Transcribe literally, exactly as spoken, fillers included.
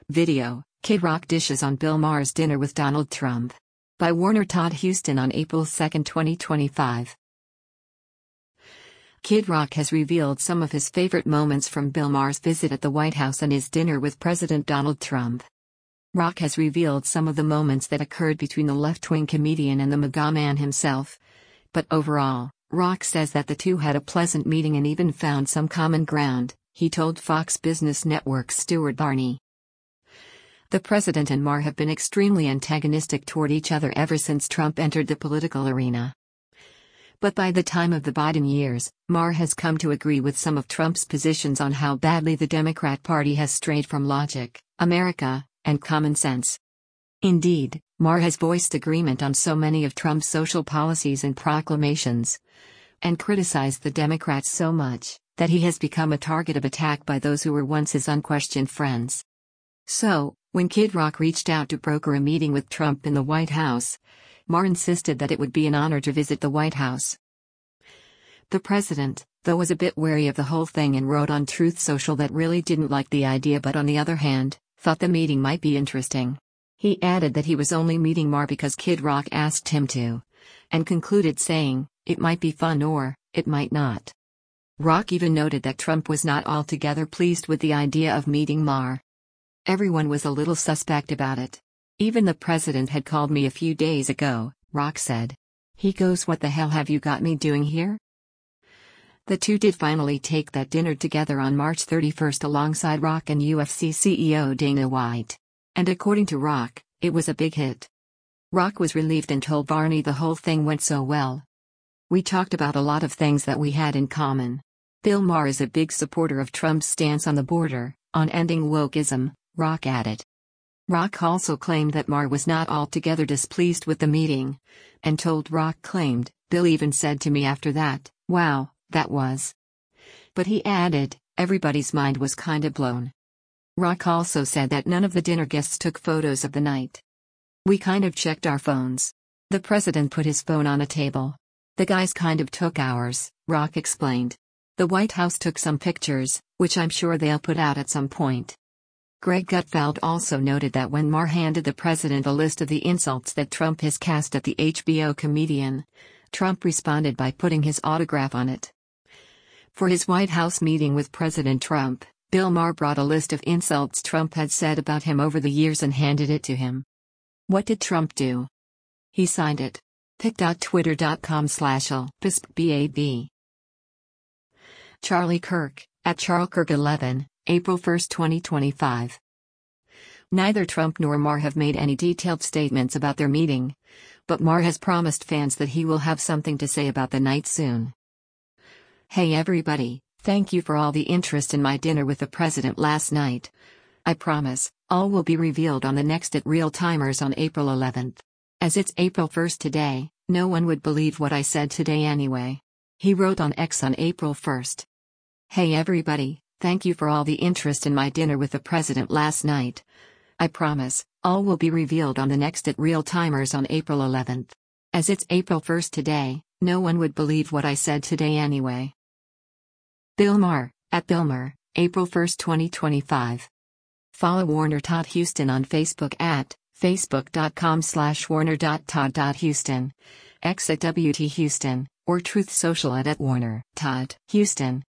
Video, Kid Rock dishes on Bill Maher's dinner with Donald Trump. By Warner Todd Huston on April second, twenty twenty-five. Kid Rock has revealed some of his favorite moments from Bill Maher's visit at the White House and his dinner with President Donald Trump. Rock has revealed some of the moments that occurred between the left-wing comedian and the MAGA man himself. But overall, Rock says that the two had a pleasant meeting and even found some common ground, he told Fox Business Network's Stuart Varney. The president and Maher have been extremely antagonistic toward each other ever since Trump entered the political arena. But by the time of the Biden years, Maher has come to agree with some of Trump's positions on how badly the Democrat Party has strayed from logic, America, and common sense. Indeed, Maher has voiced agreement on so many of Trump's social policies and proclamations, and criticized the Democrats so much, that he has become a target of attack by those who were once his unquestioned friends. So, when Kid Rock reached out to broker a meeting with Trump in the White House, Maher insisted that it would be an honor to visit the White House. The president, though, was a bit wary of the whole thing and wrote on Truth Social that really didn't like the idea but on the other hand, thought the meeting might be interesting. He added that he was only meeting Maher because Kid Rock asked him to, and concluded saying, "It might be fun or, it might not." Rock even noted that Trump was not altogether pleased with the idea of meeting Maher. Everyone was a little suspect about it. Even the president had called me a few days ago, Rock said. He goes, "What the hell have you got me doing here?" The two did finally take that dinner together on March thirty-first alongside Rock and U F C C E O Dana White. And according to Rock, it was a big hit. Rock was relieved and told Varney the whole thing went so well. "We talked about a lot of things that we had in common. Bill Maher is a big supporter of Trump's stance on the border, on ending wokeism," Rock added. Rock also claimed that Maher was not altogether displeased with the meeting, and told Rock claimed, "Bill even said to me after that, 'Wow, that was.'" But he added, "Everybody's mind was kinda blown." Rock also said that none of the dinner guests took photos of the night. "We kind of checked our phones. The president put his phone on a table. The guys kind of took ours," Rock explained. "The White House took some pictures, which I'm sure they'll put out at some point." Greg Gutfeld also noted that when Maher handed the president a list of the insults that Trump has cast at the H B O comedian, Trump responded by putting his autograph on it. For his White House meeting with President Trump, Bill Maher brought a list of insults Trump had said about him over the years and handed it to him. What did Trump do? He signed it. pic.twitter.com slash lpispbab. Charlie Kirk, at charlekirk eleven, April first, twenty twenty-five. Neither Trump nor Maher have made any detailed statements about their meeting, but Maher has promised fans that he will have something to say about the night soon. "Hey everybody, thank you for all the interest in my dinner with the president last night. I promise, all will be revealed on the next at Real Timers on April eleventh. As it's April first today, no one would believe what I said today anyway," he wrote on X on April first. "Hey everybody, thank you for all the interest in my dinner with the president last night. I promise, all will be revealed on the next at Real Timers on April eleventh. As it's April first today, no one would believe what I said today anyway." Bill Maher, at Bill Maher, April first, twenty twenty-five. Follow Warner Todd Huston on Facebook at facebook.com slash warner.todd.huston, X at W T Huston, or Truth Social at, at Warner Todd Huston.